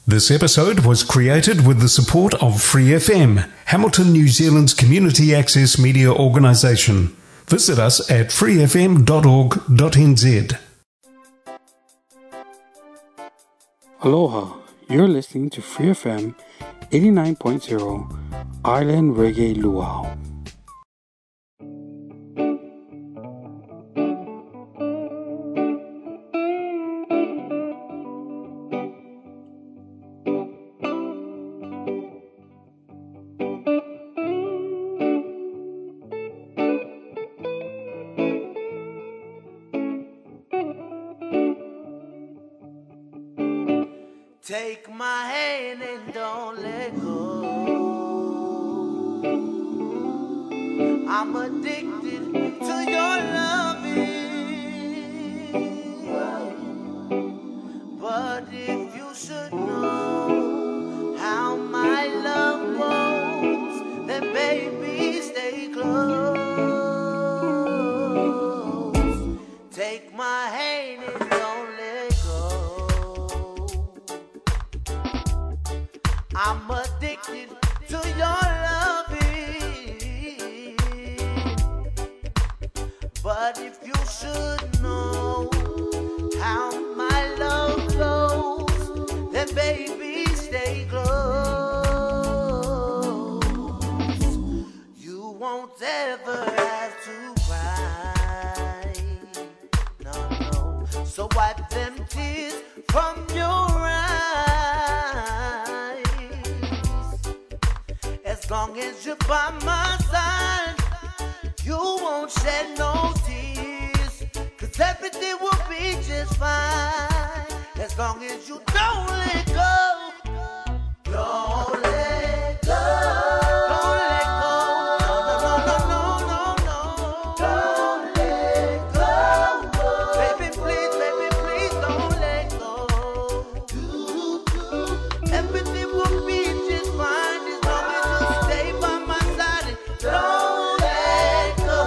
This episode was created with the support of Free FM, Hamilton, New Zealand's community access media organisation. Visit us at freefm.org.nz. Aloha, you're listening to Free FM 89.0 Island Reggae Luau. Take my hand and don't let go. I'm addicted to your loving. But if you should know how my love goes, then baby stay close. Take my hand and don't let go. I'm addicted to your loving. But if you should know how my love goes, then baby stay close. You won't ever have to cry. No, no. So wipe them tears from your eyes. As long as you're by my side, you won't shed no tears, 'cause everything will be just fine. As long as you don't let go. Don't let go. Don't let go. No, no, no, no, no, no. Don't let go. Baby, please, don't let go. Everything will be just fine as long as you stay by my side and don't let go.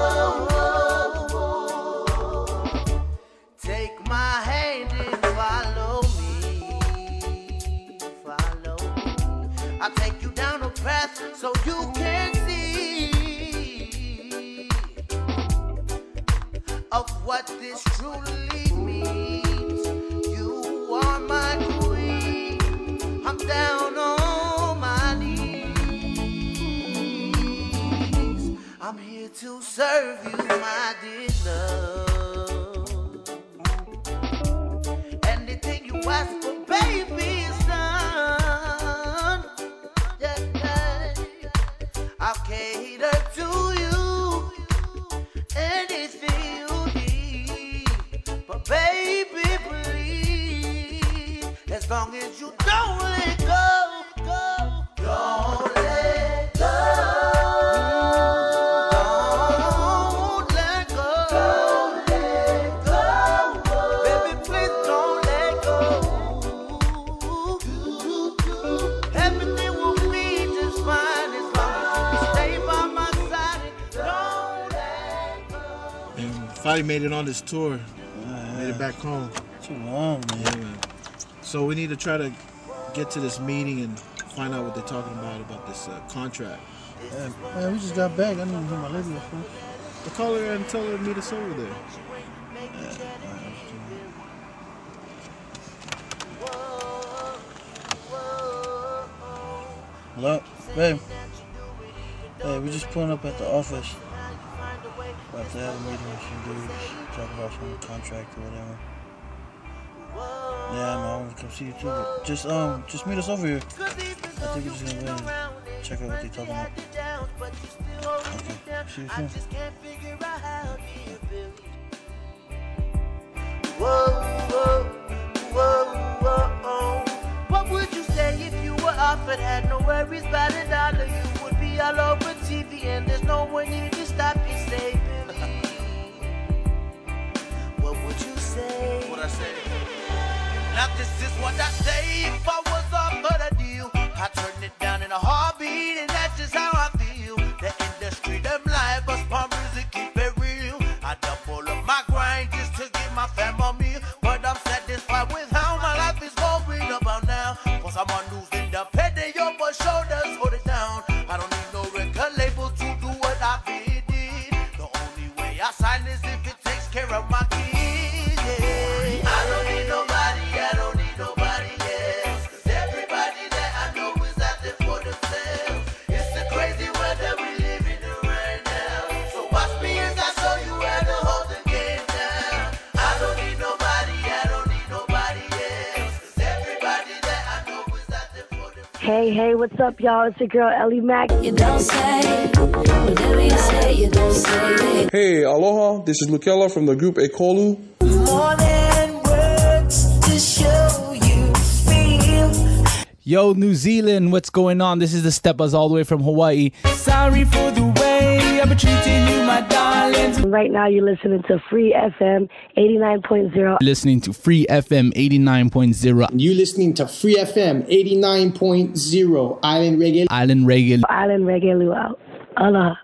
Take my hand and follow me. Follow me. I'll take you down a path so you can see of what this truly means. You are my queen. I'm down on my knees. I'm here to serve you, my dear love. Anything you ask for, baby, is done. Yeah, yeah. I'll cater to you. Anything you need. But baby, please, as long as you don't let go, don't let go. Don't let go. Don't let go. Baby, please don't let go. Everything will be just fine as long as you stay by my side. Don't let go. And finally made it on this tour. Made it back home. Too long, man. Yeah, man. So we need to try to get to this meeting and find out what they're talking about this contract. Man, we just got back. I need to hear my lady up front. I'll call her and tell her to meet us over there. Hello? Babe. Hey, we just pulling up at the office. About to have a meeting with some dudes. Talk about some contract or whatever. Yeah, I know. I want to come see you too. But just meet us over here. I think we're just gonna go and check out what they're talking about. Okay. See you soon. Whoa, whoa, whoa, whoa. What would you say if you were offered, had no worries about a dollar? You would be all over TV and there's no one here to stop you, say, Billy. What would you say? What I say? Now this is what I say. If I was offered a deal, I turn it down in a heartbeat, and that's just how I feel. The industry, them live, but palm music keep it real. I double up my grind just to give my family a meal, but I'm satisfied with how my life is going about now. For Someone who's independent, your boy shoulders, hold it down. I don't need no record label to do what I did. The only way I sign is if it takes care of my kids. Yeah. I don't need nobody, I don't need nobody else. Cause everybody that I know is out there for themselves. It's the crazy world that we live in right now. So watch me as I show you how to hold the game down. I don't need nobody, I don't need nobody else. Cause everybody that I know is out there for themselves. Hey, what's up, y'all? It's your girl, Ellie Mack. You don't say, whatever you say, you don't say. Hey, aloha, this is Lukella from the group Ekolu. More than words to show you feel. Yo, New Zealand, what's going on? This is the Steppers all the way from Hawaii. Sorry for the way I've been treating you, my darling. Right now, you're listening to Free FM 89.0. Listening to Free FM 89.0. You listening to Free FM 89.0. Island Reggae. Island Reggae. Island Reggae Luau. Aloha.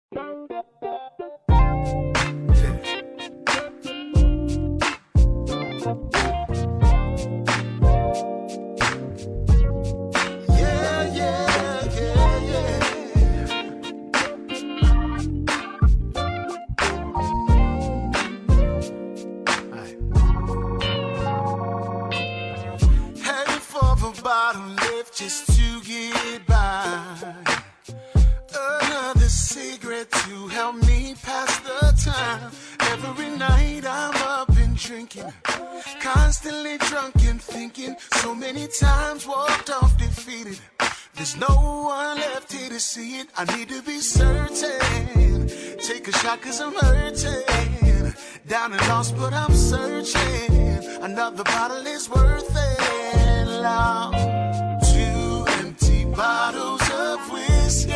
Bottle left just to get by. Another cigarette to help me pass the time. Every night I'm up and drinking, constantly drunk and thinking. So many times walked off defeated. There's no one left here to see it. I need to be certain. Take a shot cause I'm hurting. Down and lost but I'm searching. Another bottle is worth it. Long. 2 empty bottles of whiskey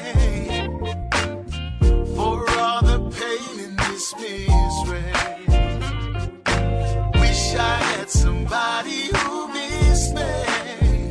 for all the pain and this misery. Wish I had somebody who missed me,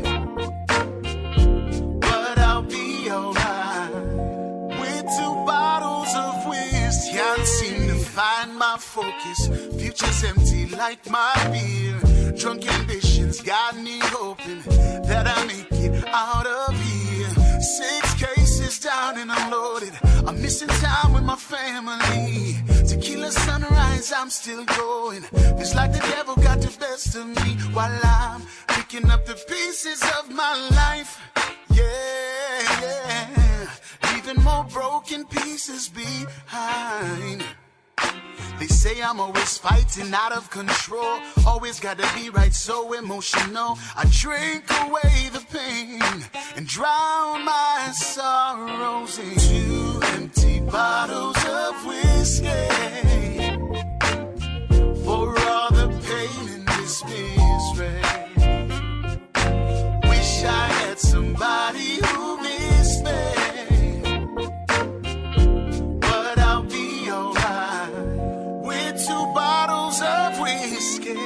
but I'll be alright with 2 bottles of whiskey. Can't seem to find my focus. Future's empty like my beer. Drunk ambitions got me hoping that I make it out of here. 6 cases down and I'm loaded. I'm missing time with my family. Tequila sunrise, I'm still going. It's like the devil got the best of me while I'm picking up the pieces of my life. Yeah. Leaving more broken pieces behind. They say I'm always fighting out of control. Always gotta be right, so emotional. I drink away the pain and drown my sorrows in 2 empty bottles of whiskey for all the pain and this misery. Wish I had somebody who missed me, but I'll be alright with 2 bottles of whiskey.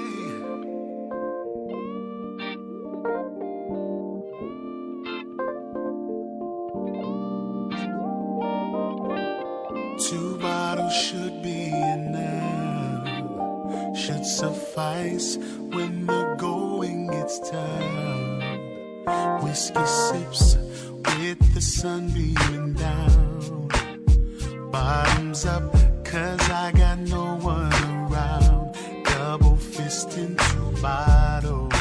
Two bottles should be enough, should suffice when the going gets tough. Whiskey sips with the sun beaming down. Bottoms up, cause I got no one around. Double fisting 2 bottles,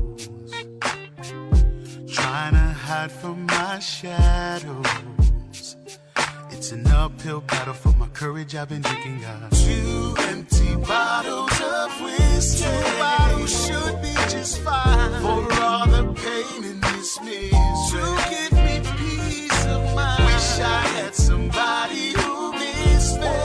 trying to hide from my shadows. It's an uphill battle for my courage. I've been drinking out 2 empty bottles of whiskey. 2 bottles should be just fine for all the pain and this misery. To give me peace of mind. Wish I had somebody who missed me,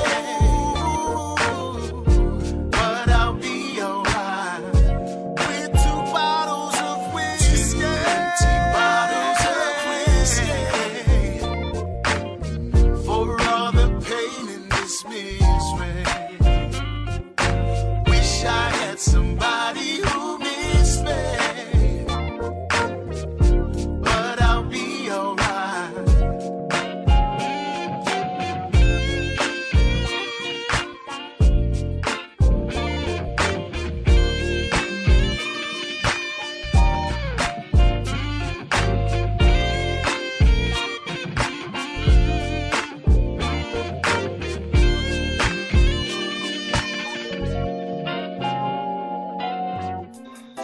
but I'll be alright with 2 bottles of whiskey. 2 empty bottles of whiskey for all the pain and this misery. Wish I had somebody who missed me,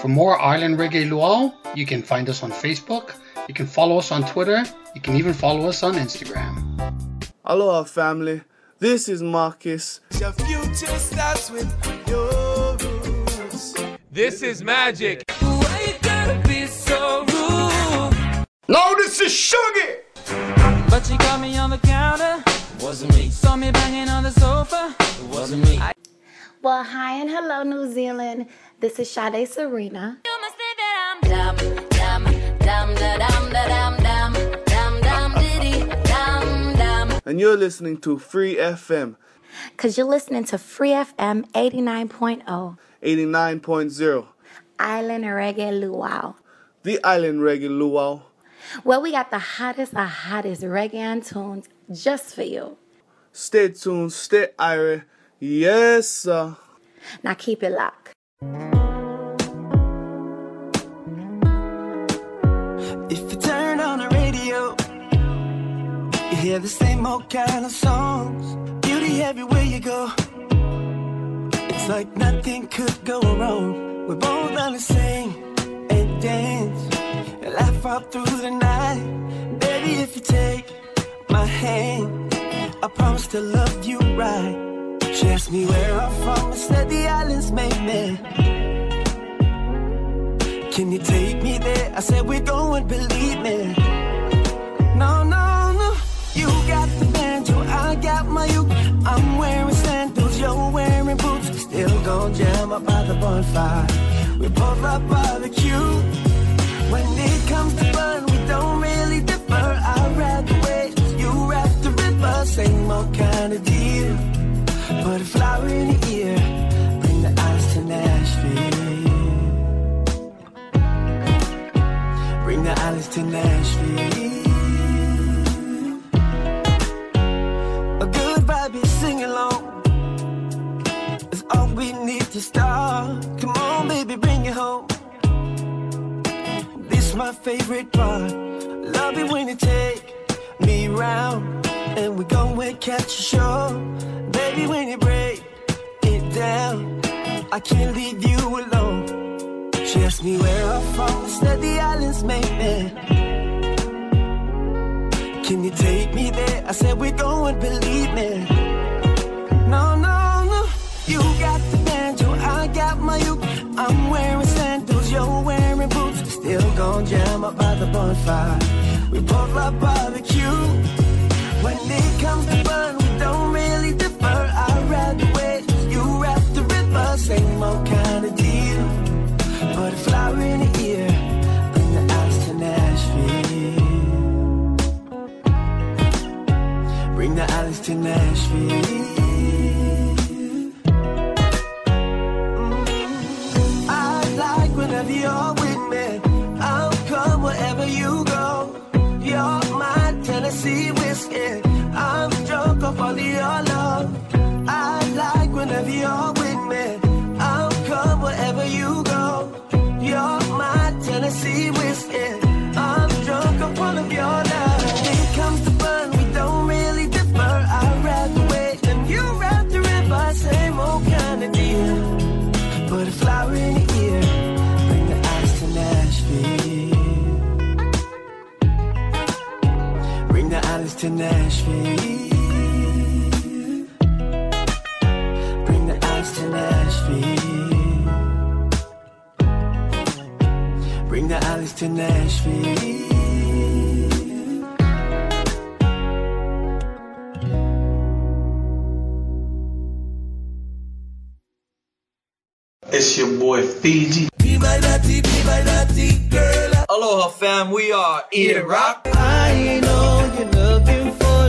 more Island Reggae Luau, you can find us on Facebook, you can follow us on Twitter, you can even follow us on Instagram. Aloha family, this is Marcus. Your future starts with your roots. This is Magic. Why you gotta be so rude? No, this is Sugar. But she got me on the counter. It wasn't me. Saw me banging on the sofa. It wasn't me. Well, hi and hello, New Zealand. This is Sade Serena. You must say that I'm dumb, dumb, dumb, dumb, dumb, dumb, dumb, dumb, diddy, dumb, dumb. And you're listening to Free FM. Because you're listening to Free FM 89.0. 89.0. Island Reggae Luau. The Island Reggae Luau. Well, we got the hottest reggae tunes just for you. Stay tuned, stay irie. Yes, sir. Now keep it locked. If you turn on the radio, you hear the same old kind of songs. Beauty everywhere you go. It's like nothing could go wrong. We're both on the same and dance and laugh out through the night. Baby, if you take my hand, I promise to love you right. She asked me where I'm from, I said the islands made me. Can you take me there? I said we're going, believe me. No, no, no. You got the banjo, I got my uke. I'm wearing sandals, you're wearing boots. Still gon' jam up by the bonfire. We both love barbecue. When it comes to fun, we don't really differ. I ride the waves, you ride the river. Same old kind of deal. Put a flower in the ear, bring the ice to Nashville. Bring the islands to Nashville. A good vibe is sing along. It's all we need to start. Come on, baby, bring it home. This my favorite part. Love it when you take me round and we go and catch a show. Baby, when you break it down, I can't leave you alone. She asked me where I'm from, I said the islands made me. Can you take me there? I said we're going, believe me. No, no, no. You got the banjo, I got my uke. I'm wearing sandals, you're wearing boots. Still gon' jam up by the bonfire. We both love barbecue. When it comes to fun, we don't really differ. I ride the waves, you ride the river. Same old kind of deal. Put a flower in the ear, bring the ice to Nashville. Bring the islands to Nashville. I like whenever you're with me. I'll come wherever you go. You're my Tennessee whiskey. I'm drunk off all of your love. I like whenever you're with me. I'll come wherever you go. You're my Tennessee whiskey. I'm drunk off all of your love. When it comes to fun, we don't really differ. I ride the wave and you ride the river. Same old kind of deal. Put a flower in the ear, bring the ice to Nashville. Bring the islands to Nashville. Bring the ice to Nashville. Bring the islands to Nashville. It's your boy Fiji. Be my naughty girl. Aloha fam, we are Eat Rock. I know you're looking for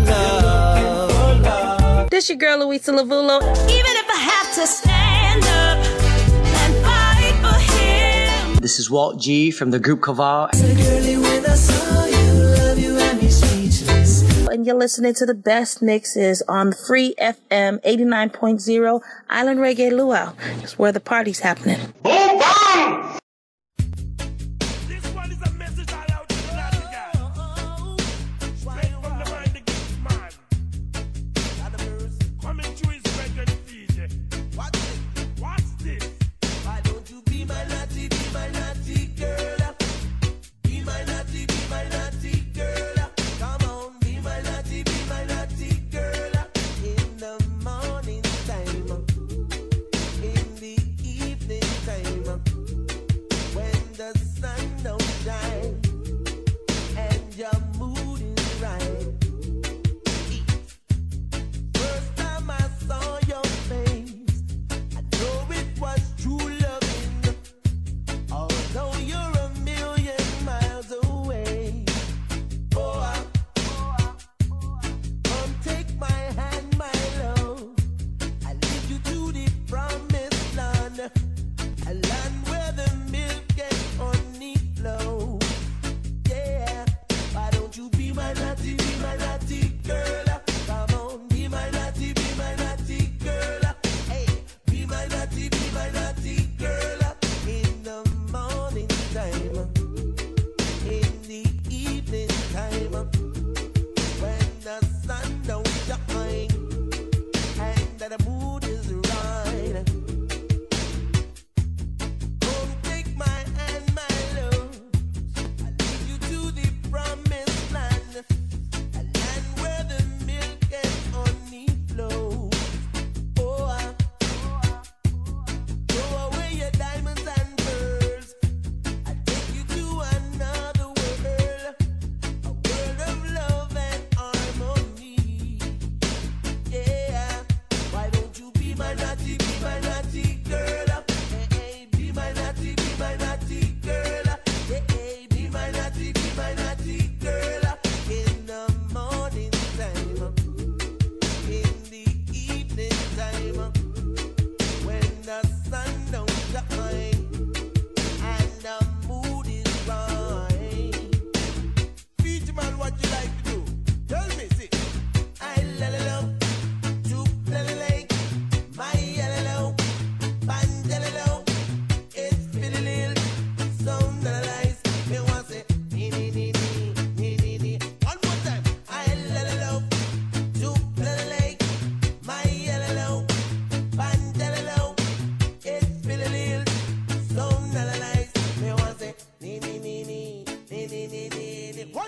love. This your girl Louisa Lavulo. Even if I have to stand up and fight for him. This is Walt G from the group Kaval. So girly, when I saw you, love you and be speechless. And you're listening to the best mixes on Free FM 89.0 Island Reggae Luau. It's where the party's happening. Boom, bang! This one is a message all out to the Natica. Straight from the mind, the gift man. Coming to his record DJ. Watch this. Why don't you be my naughty, be my naughty?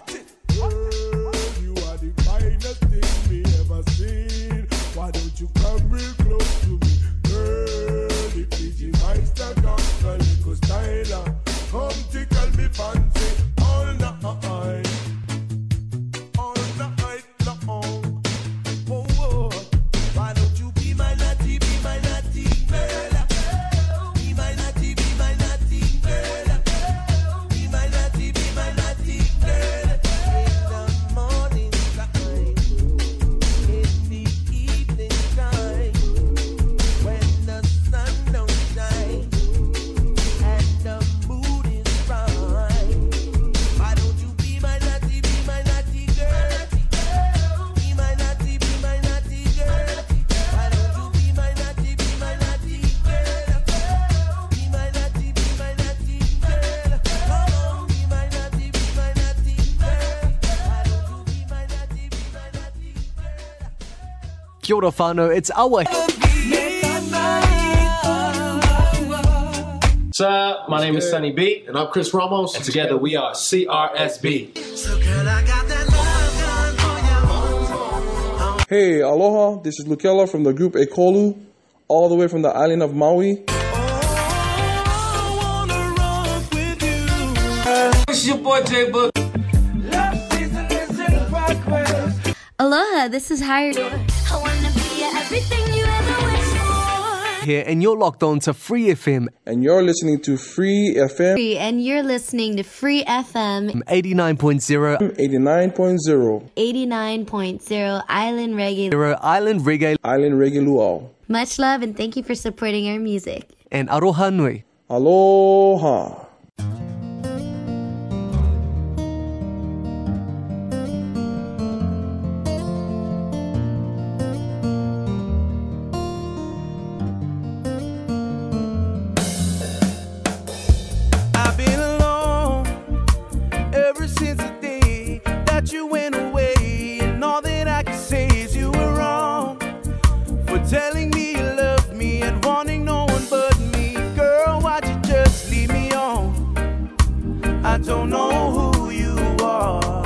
Watch it. Girl, you are the finest thing me ever seen. Why don't you come real close to me? Girl, it is your nice that comes a little styler. Come tickle me fancy all night. All night long. Whoa, whoa. Why don't you be my naughty girl? Be my naughty girl. Be my naughty girl. In the morning time, in the evening time, when the sun don't shine and the mood is right. Why don't you be my naughty girl? Be my naughty girl. Why don't you be my naughty girl? Be my naughty girl. Come on, be my naughty girl. Why don't you be my naughty girl? Kia ora whānau, it's Awa. Sir, my name is Sunny B. And I'm Chris Ramos. And together we are CRSB. Hey, aloha, this is Lukela from the group Ekolu, all the way from the island of Maui. It's your boy J Book. Aloha, this is Hired. I wanna be everything you ever wished for. Here, and you're locked on to Free FM. And you're listening to Free FM. And you're listening to Free FM 89.0. 89.0. 89.0 Island Reggae. Island Reggae. Island Reggae Luau. Much love and thank you for supporting our music. And aroha nui. Aloha. I've been alone ever since the day that you went away, and all that I can say is you were wrong for telling me you loved me and wanting no one but me. Girl, why'd you just leave me on? I don't know who you are,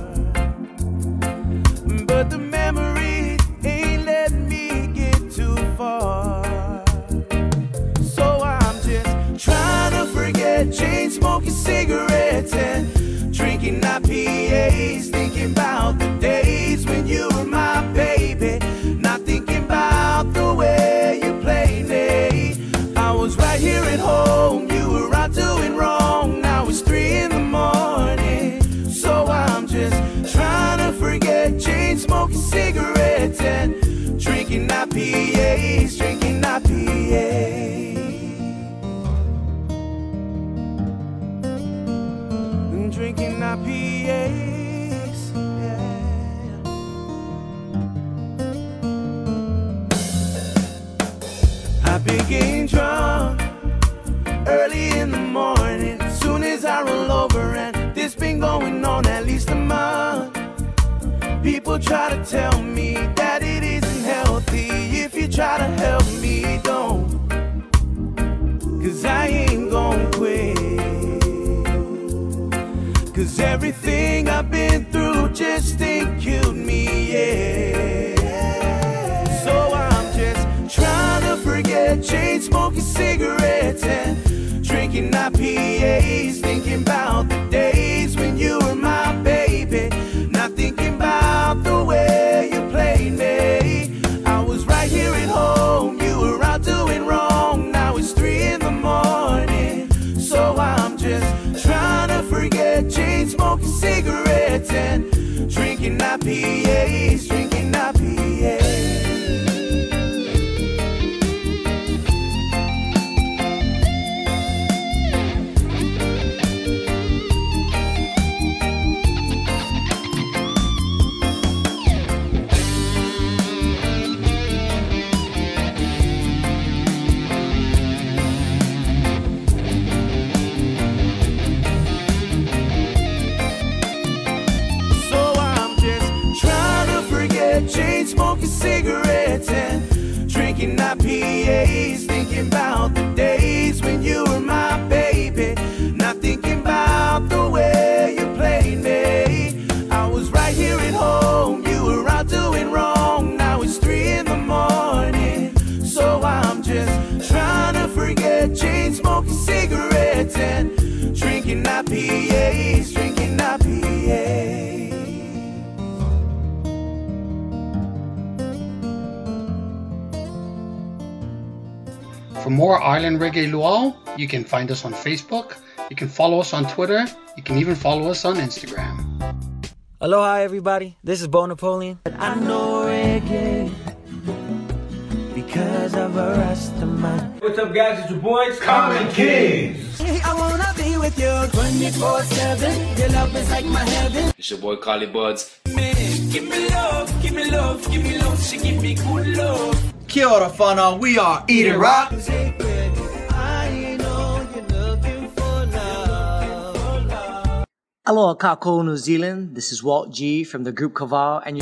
but the memory ain't let me get too far. So I'm just trying to forget, chain smoking cigarettes and drinking IPAs, thinking about the days when you were my baby, not thinking about the way you played me. I was right here at home, you were out doing wrong. Now it's 3 in the morning, so I'm just trying to forget, chain smoking cigarettes and drinking IPAs, drinking IPAs. Drinking IPAs, yeah. I've been getting drunk early in the morning, as soon as I roll over, and this been going on at least a month. People try to tell me that it isn't healthy. If you try to help me, don't, 'cause I ain't gon' quit. 'Cause everything I've been through just ain't killed me, yeah. So I'm just trying to forget, chain smoking cigarettes and drinking IPAs, thinking about the days when you were my baby, not thinking about the way you played me. I was right here at home, you were out doing wrong. Now it's 3 in the morning, so I'm just trying to forget, chain smoking cigarettes and drinking IPAs, drinking IPAs. Chain smoking cigarettes and drinking IPAs, thinking about the days when you were my baby, not thinking about the way you played me. more Island Reggae Luau, you can find us on Facebook, you can follow us on Twitter, you can even follow us on Instagram. Aloha, everybody. This is Bo Napoleon. I know reggae because of a Rastaman. What's up, guys? It's your boys, Common Kings. I wanna be with you 24/7. Your love is like my heaven. It's your boy, Carly Buds. Man, give me love, give me love, give me love. She give me good love. Kia ora whanau, we are Eat It Rock. I know you're looking for love. Aloha kākou, New Zealand. This is Walt G from the group Kaval, and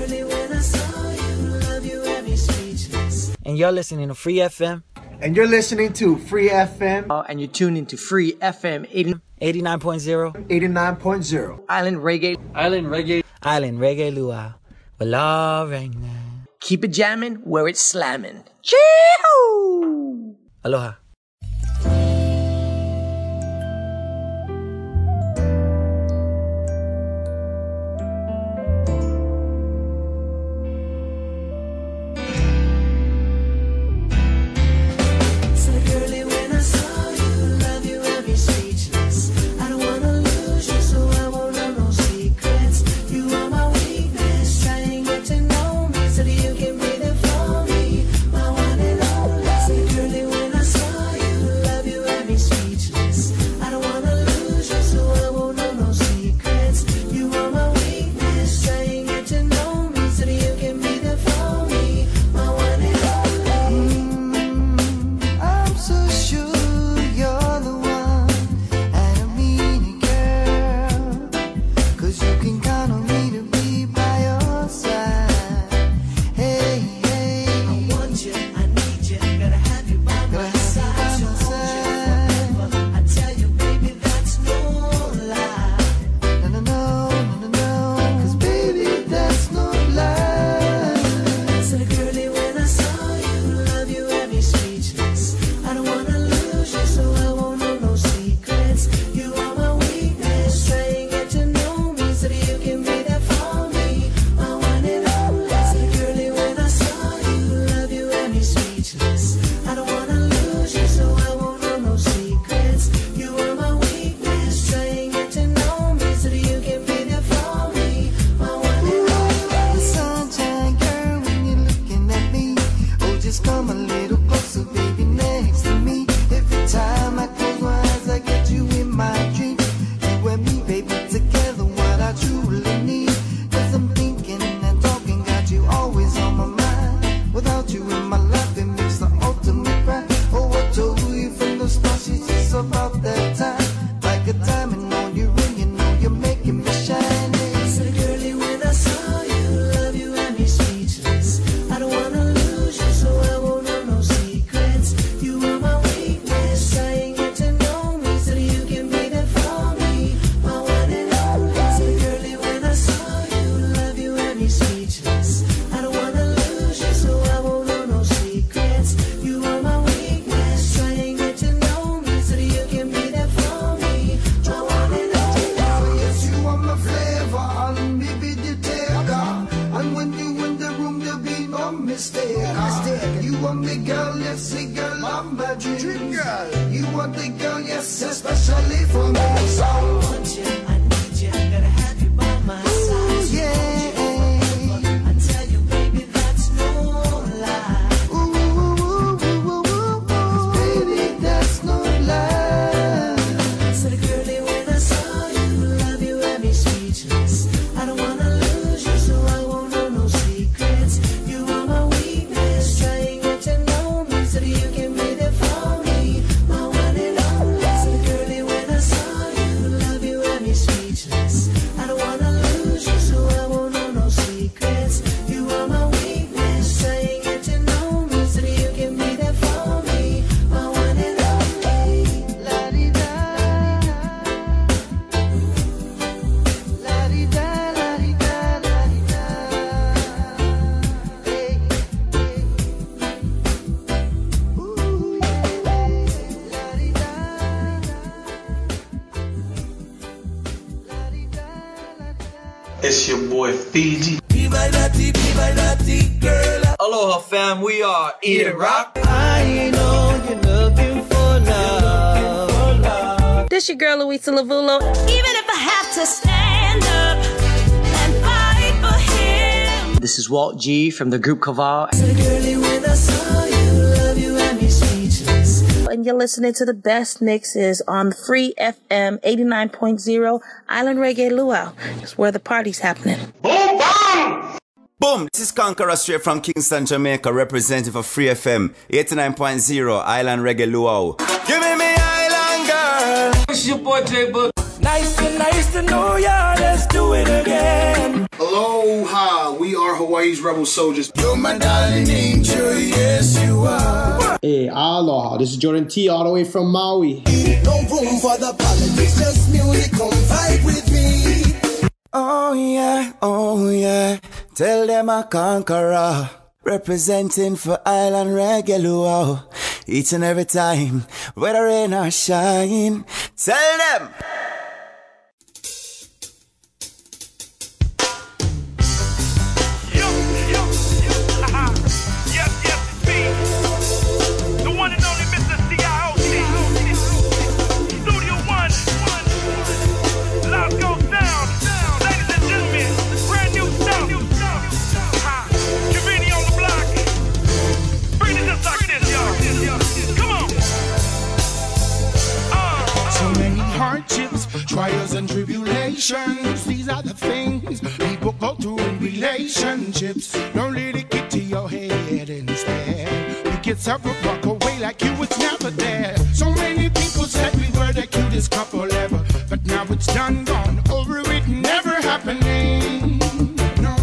And you're listening to Free FM. And you're listening to Free FM. And you're tuned into Free FM 89.0. 89.0. Island Reggae. Island Reggae. Island Reggae Luau. We're love right now. Keep it jamming where it's slamming. Chee-hoo! Aloha. It's your boy Fiji. Be my naughty girl. Aloha fam, we are Eat It Rock. I know you know. This your girl, Luisa Lavulo. Even if I have to stand up and fight for him. This is Walt G from the group Kaval. And you're listening to the best mixes on Free FM 89.0 Island Reggae Luau. It's where the party's happening. Boom, bam! Boom! This is Conqueror straight from Kingston, Jamaica, representing for Free FM 89.0 Island Reggae Luau. Give me Island girl! It's your boy J Book. Nice to know ya. Let's do it again. Aloha, we are Hawaii's Rebel Soldiers. You're my darling angel, yes you are. Hey, aloha. This is Jordan T all the way from Maui. No room for the politics, just music, come vibe with me. Oh yeah, tell them a conqueror, representing for Island Reggae Luau. Each and every time, whether rain or shine, tell them. Trials and tribulations, these are the things people go through in relationships. Don't let it get to your head instead. You get several walk away like you was never there. So many people said we were the cutest couple ever, but now it's done, gone over it, never happening. No,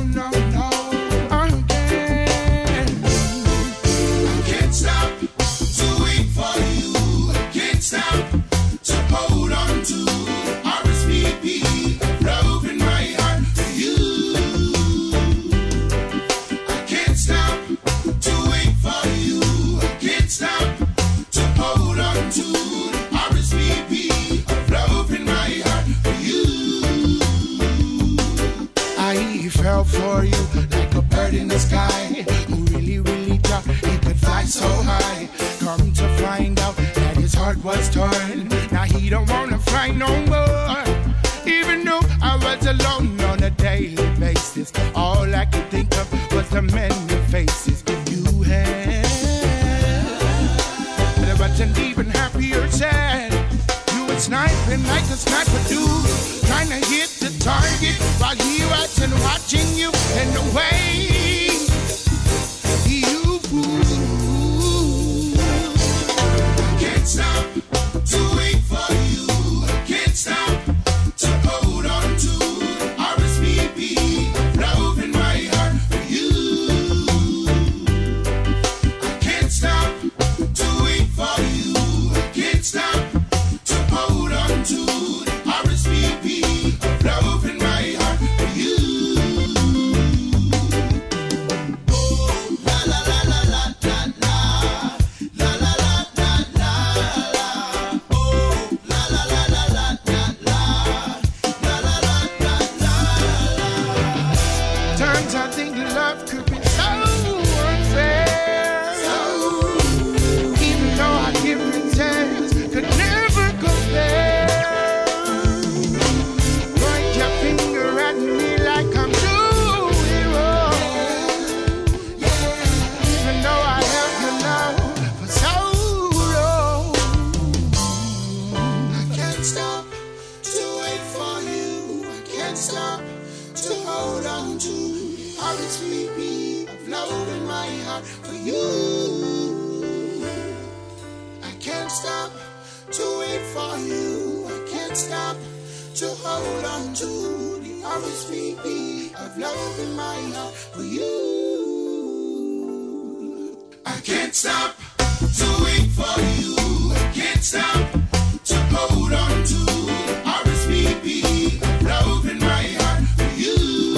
again. I can't stop to wait for you. I can't stop to hold on to. Love in my heart for you. I can't stop to wait for you. I can't stop to hold on to the RSVP of love in my heart for you. I fell for you like a bird in the sky who really thought he could fly so high. Come to find out that his heart was torn. Now he don't wanna fly no more. Even though I was alone on a daily basis, all I could think of was the many faces you had. But an even happier sad, you were sniping like a sniper do, trying to hit the target while he was watching you in the way. I can't stop to wait for you. I can't stop to hold on to RSVP, love in my heart for you. I can't stop to wait for you. I can't stop to hold on to RSVP, love in my heart for you. Oh, la la la la la la la, la la la la la la. Oh, la la la la la la la. Times I think love could be so unfair. Even though our differences could never compare. Point your finger at me like I'm doing wrong. Even though I held your love for so long. I can't stop to wait for you. I can't stop to hold on to RSVP of love in my heart for you. I can't stop to wait for you. I can't stop to hold on to the RSVP of love in my heart for you. I can't stop to wait for you. I can't stop to hold on to the RSVP of love in my heart for you.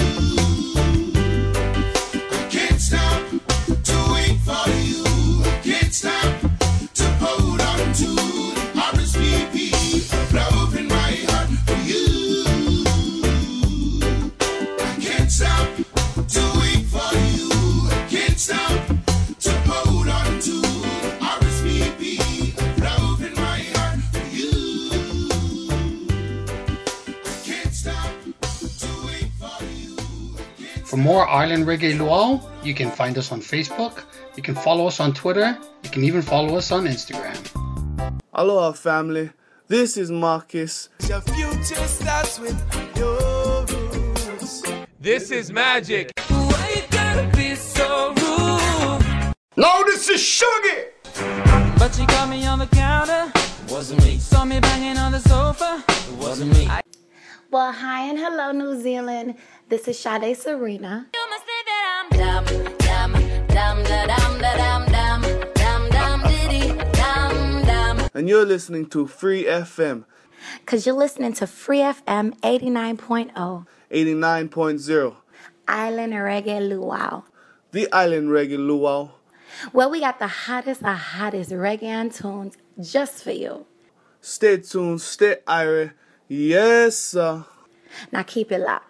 I can't stop to wait for you. I can't stop to hold on to the RSVP of love in my heart for you. I can't stop to wait for you. I can't stop to hold on to the RSVP of love in my heart. For more Island Reggae Luau, you can find us on Facebook, you can follow us on Twitter, you can even follow us on Instagram. Aloha, family. This is Marcus. Your future starts with your roots. This is Magic. Why you gotta be so rude? No, this is Sugar. But she caught me on the counter. Wasn't me. Saw me banging on the sofa. It wasn't me. Well, hi and hello, New Zealand. This is Sade Serena. You must think that I'm dumb, dumb, dumb, da dum, da dum, dumb, dumb, dumb, diddy, dumb, dumb. And you're listening to Free FM. Because you're listening to Free FM 89.0. 89.0. Island Reggae Luau. The Island Reggae Luau. Well, we got the hottest reggae tunes just for you. Stay tuned, stay irie. Yes, sir. Now keep it locked.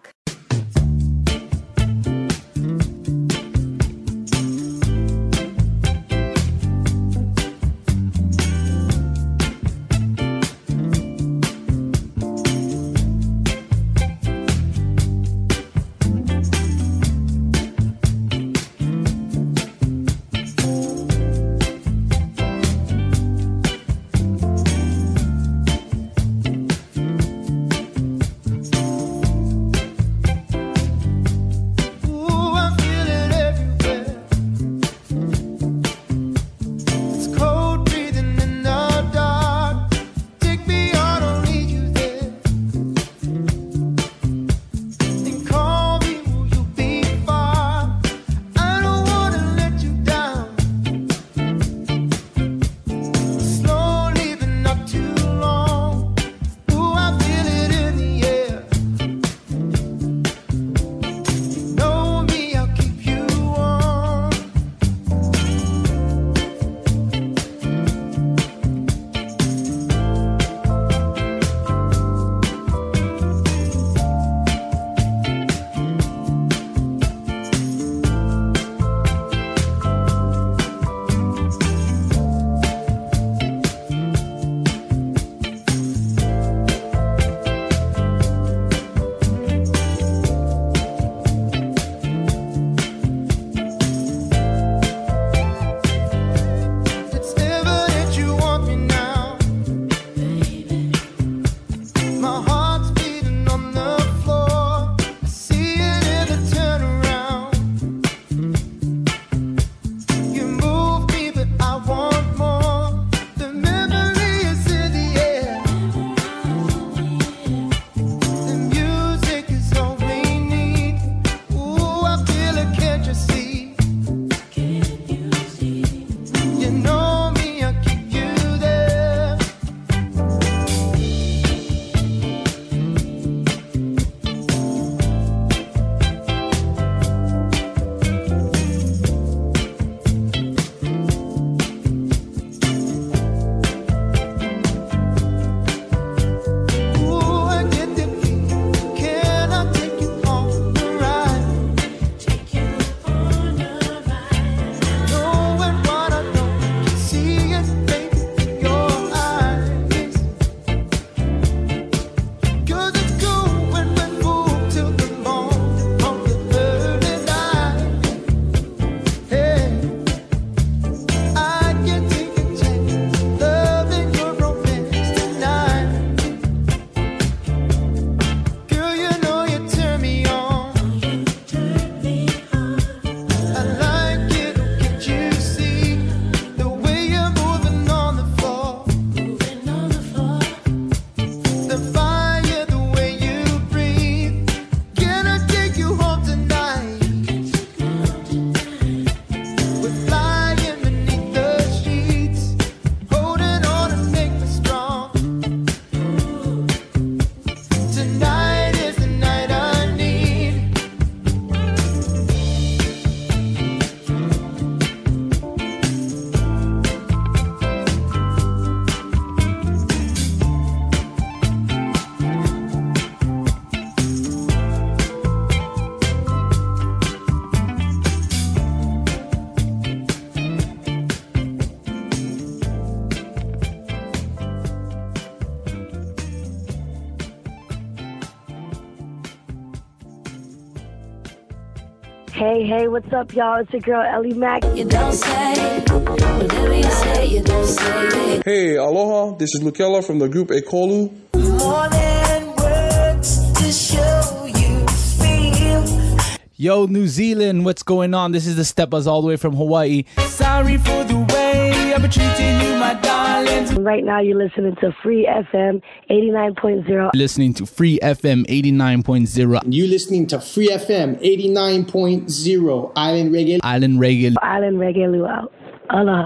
Hey, what's up, y'all? It's your girl, Ellie Mack. You don't say, whatever you say, you don't say. Hey, aloha. This is Lukella from the group Ekolu. More than words to show you feel. Yo, New Zealand, what's going on? This is the Steppers all the way from Hawaii. Sorry for the way I've been treating you, my darling. Right now, you're listening to Free FM 89.0. Listening to Free FM 89.0. You listening to Free FM 89.0. Island Reggae. Island Reggae. Island Reggae Luau. Aloha.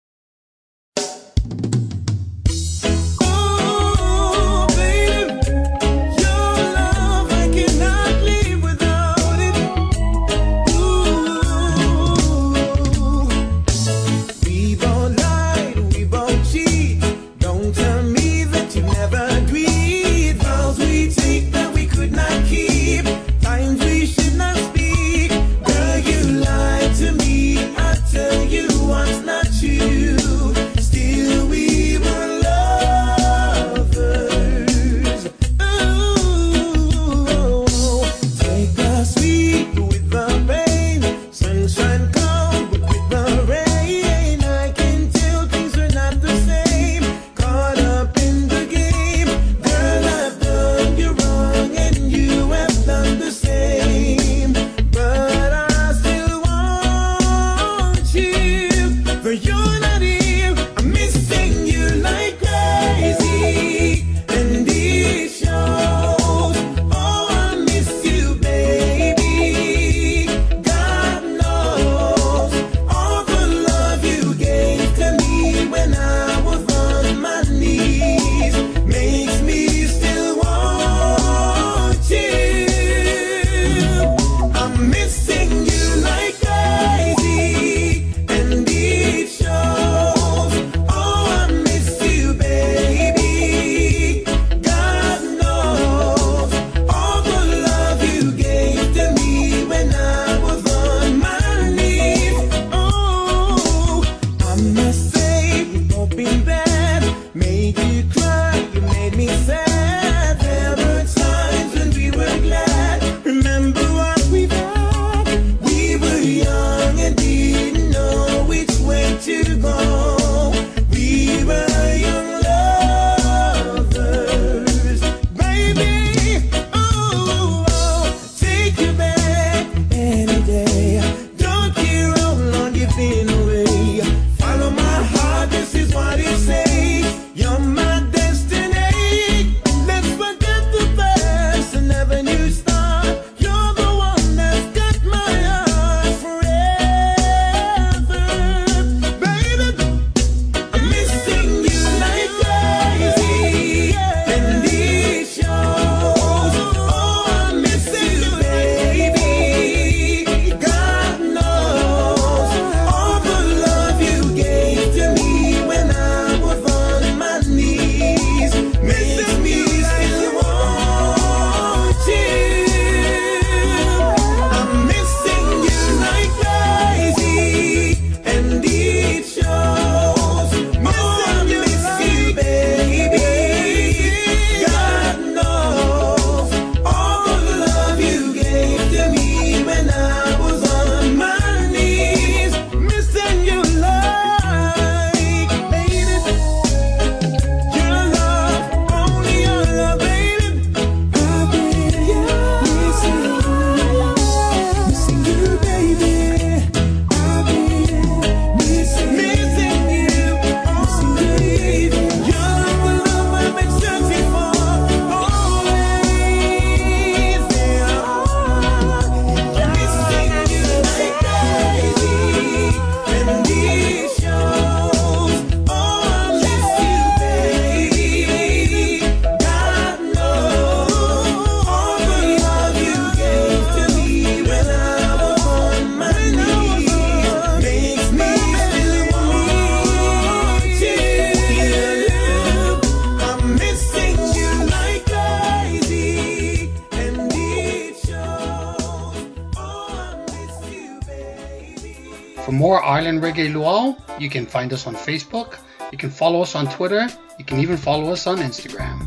For more Island Reggae Luau, you can find us on Facebook, you can follow us on Twitter, you can even follow us on Instagram.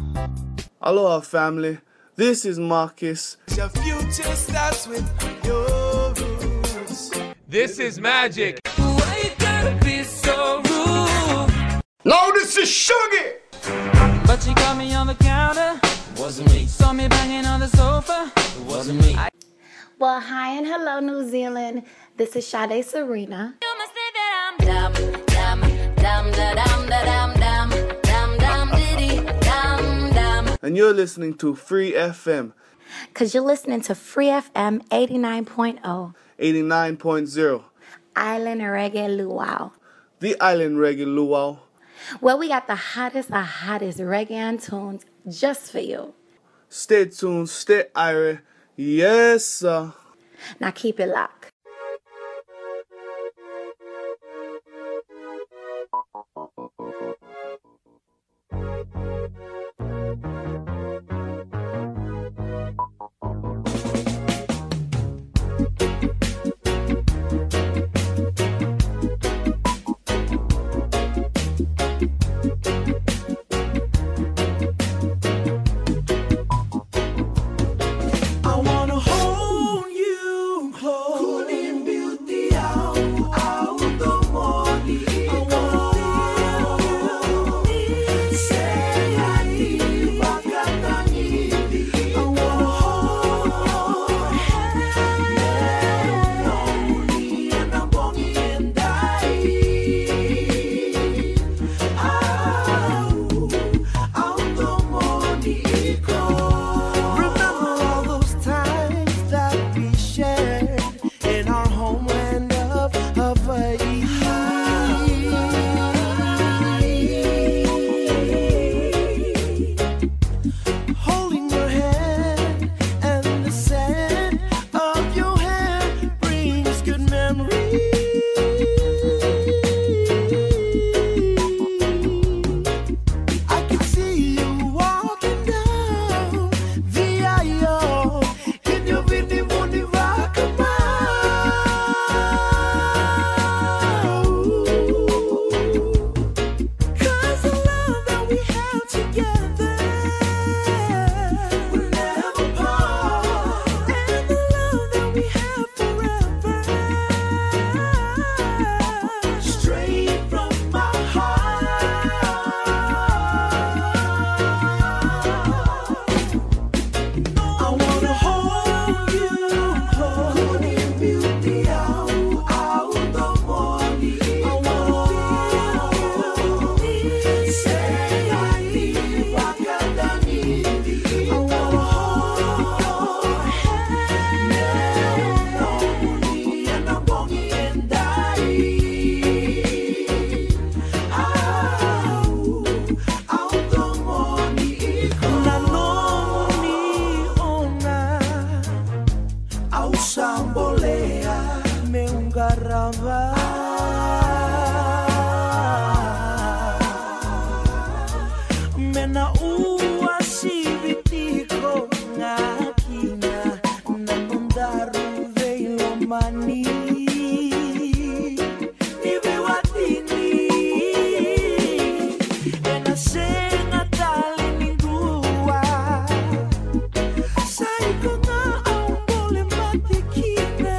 Aloha family, this is Marcus. Your future starts with your roots. This is magic. Why you gotta be so rude? No, this is Sugar. But she caught me on the counter. Wasn't me. Saw me banging on the sofa. It wasn't me. Well, hi and hello, New Zealand. This is Sade Serena. You must say that I'm dumb, dumb, dumb, da dum, da dum, dumb, dumb, dumb, diddy, dumb, dumb. And you're listening to Free FM. Because you're listening to Free FM 89.0. 89.0. Island Reggae Luau. The Island Reggae Luau. Well, we got the hottest reggae tunes just for you. Stay tuned, stay irie. Yes, sir. Now keep it locked. I wanna hold you close. Couldn't beauty out the morning. I wanna say I need Bakatani. I wanna hold lonely and I'm bonny and dying. Out the morning cold. Remember all those times that we shared in our homeland of Hawaii. Holding your hand and the scent of your hair brings good memories. I can see you walking down the aisle in your Vinny Money Cause the love that we have together will never part, and the love that we have forever, straight from my heart. I wanna hold you close. Couldn't beauty out the morning. I wanna say I need Bakatani. I wanna hold lonely and I'm bonny and dying. Out the morning. Nanoni ona au sambolea me ungarava. Mena ua sivitiko ngakina nanondaru veilo mani. Ibe watini ena senga tali ningua. Saiko nga au bole matikina.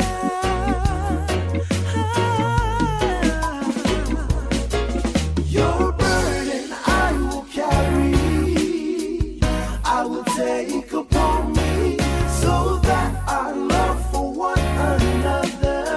Your burden I will carry. I will take upon me so that our love for one another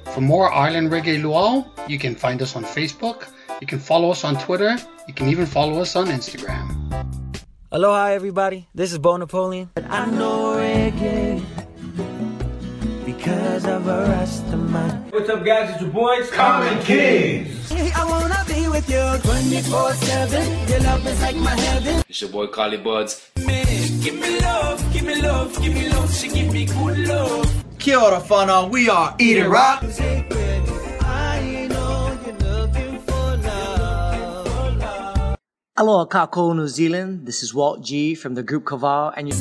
For more Island Reggae Luau, you can find us on Facebook, you can follow us on Twitter, you can even follow us on Instagram. Aloha, everybody. This is Bo Napoleon. I know reggae because of a Rastaman. What's up, guys? It's your boys, Common Kings. I wanna be with you 24/7. Your love is like my heaven. It's your boy, Carly Buds. Man, give me love, give me love, give me love. She give me good love. Kia ora whānau, we are Eat It Rock. I know you're looking for love. Aloha kākou, New Zealand. This is Walt G from the group Kaval, and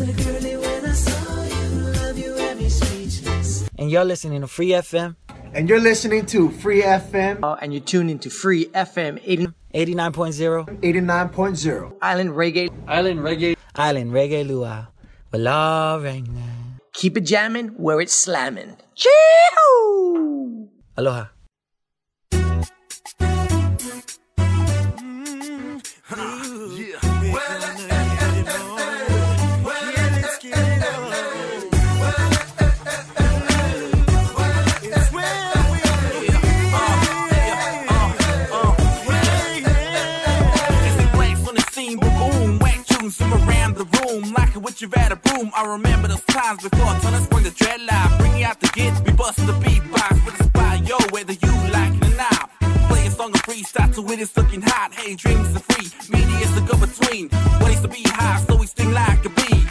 And you're listening to Free FM. And you're listening to Free FM. And you're tuned into Free FM 89.0. 89.0. Island Reggae. Island Reggae. Island Reggae Luau. With love right now. Keep it jamming where it's slamming. Chee-hoo! Aloha. With your at a room, I remember those times before Turner sprung the dreadlock. Bringing out the gits, we bust the beatbox with a spot, yo, whether you like it or not. Play a song of freestyle to it, it's looking hot. Hey, dreams are free, media is the go between. Ways to be high, so we sting like a bee.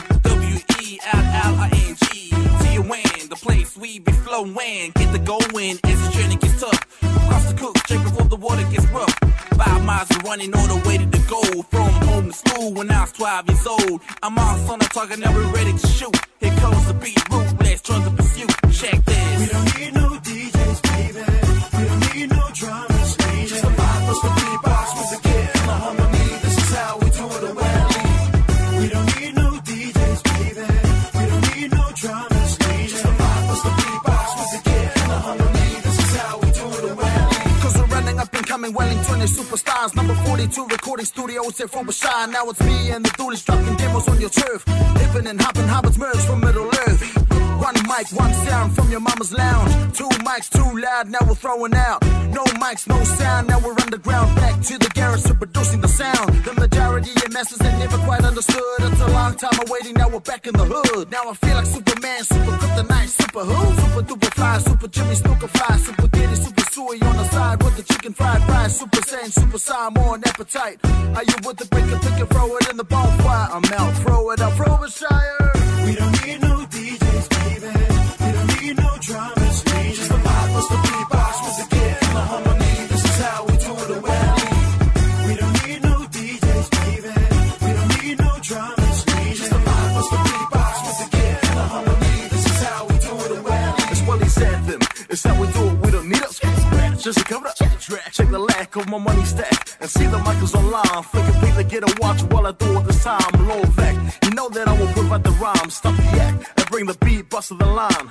WELLING, T-O-N, the place we be flowing. Get the going as the journey gets tough. Cross the cook, straight before the water gets rough. 5 miles of running all the way to the goal. From home to school when I was 12 years old. I'm on son of talking, now we're ready to shoot. Here comes the beat, ruthless, turn the pursuit. Check this. We don't need no DJs, baby. We don't need no drummers, baby. Just a vibe, plus the beatbox was a kid and the harmony. This is how we do it well. We don't need no DJs, baby. We don't need no drummers, baby. Just a vibe, plus the beatbox was a kid and the harmony. This is how we do it well. Cause we're running up and coming, Wellington and superstars. Number 42 recording studios at Frobisher. Now it's me and the dudes dropping demos on your turf. Hippin' and hoppin', hobbits merge from Middle Earth. One mic, one sound from your mama's lounge. 2 mics, too loud, now we're throwing out. No mics, no sound, now we're underground. Back to the garage to producing the sound. The majority of masses had never quite understood. It's a long time awaiting, now we're back in the hood. Now I feel like Superman, super kryptonite, super who? Super duper fly, super Jimmy Snooker fly, super Diddy, super Suey on the side with the chicken fried rice. Super Saiyan, super Saiyan, more on appetite. Are you with the breaker, pick and throw it in the bonfire? I'm out, throw it up, Frobisher. We don't need no DJs, baby. We don't need no drummers, baby. Just the vibe, plus the beatbox was a kid and the harmony. This is how we do it well. We don't need no DJs, baby. We don't need no drummers, baby. Just the vibe, plus the beatbox was a kid and the harmony. This is how we do it well. It's what he said them. It's how we do it. We don't need us. Just to cover up. Check the lack of my money stack and see the Michaels online. Flicking people get a watch while I do it this time. Low back. You know that I will provide the rhyme. Stop the act and bring the beat, bust to the line.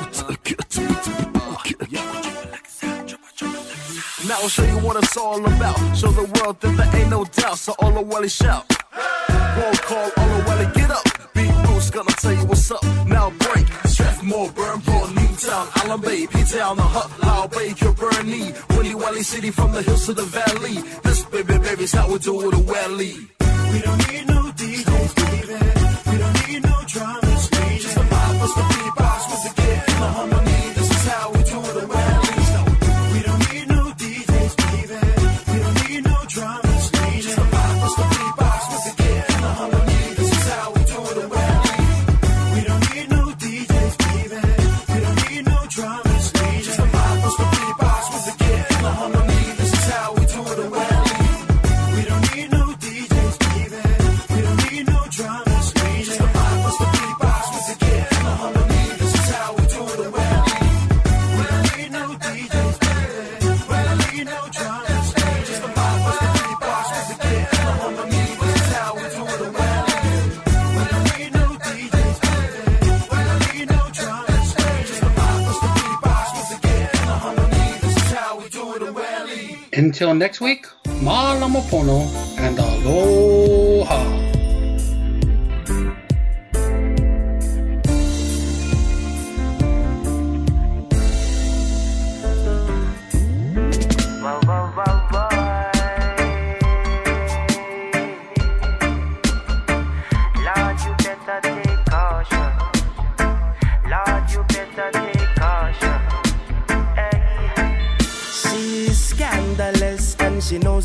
Now I'll show you what it's all about. Show the world that there ain't no doubt. So all the welly shout. Roll call, all the welly get up. Beat Bruce gonna tell you what's up. Now break. Strathmore, Burnport, Newtown, Island Bay, P-Town, the Hut, Lao Bay, Kilburnie, Willie Wally City from the hills to the valley. This baby's how we do it a welly. We don't need no DJs, baby. We don't need no drummers, baby. Just the vibe, plus the beatbox was a kid and the harmony. This is how we do it a welly. We don't need no DJs, baby. We don't need no drummers, baby. Just the vibe, plus the beatbox was a kid and the harmony. This is how we do it a welly. We don't need no DJs, baby. We don't need no drummers, baby. Just the vibe, plus the beatbox was a kid and the harmony. This is how we do it a welly. We don't need no DJs, baby. We don't need no drummers, baby. Just the vibe, plus the beatbox was a kid and the harmony. This is how we do it a welly. We don't need no DJs, baby. We don't need no drummers, baby. Just the vibe, plus the beatbox was a kid and the harmony. This is how we do it a welly. We don't need no DJs, baby. We don't need no drummers, baby. Just the vibe, plus the beatbox was a kid and the harmony. This is how we do it a welly. Until next week, Malama Pono and aloha.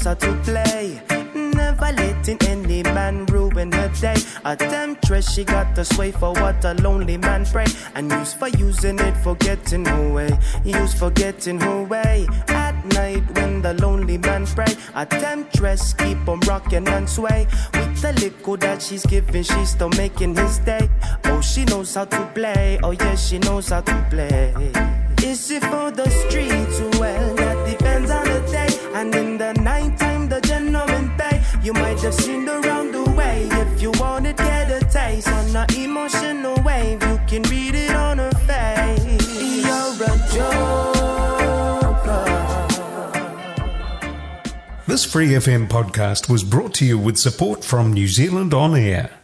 knows how to play. Never letting any man ruin her day. A temptress, she got the sway for what a lonely man pray. And use for using it for getting her way. Use for getting her way. At night when the lonely man pray, a temptress keep on rocking and sway. With the liquor that she's giving, she's still making his day. Oh, she knows how to play. Oh yes, she knows how to play. Is it for the streets? Well, that depends on the day. And in the night time, the gentleman pay. You might have seen her around the way. If you want to get a taste on an emotional wave, you can read it on her face. You're a joker. This Free FM podcast was brought to you with support from New Zealand On Air.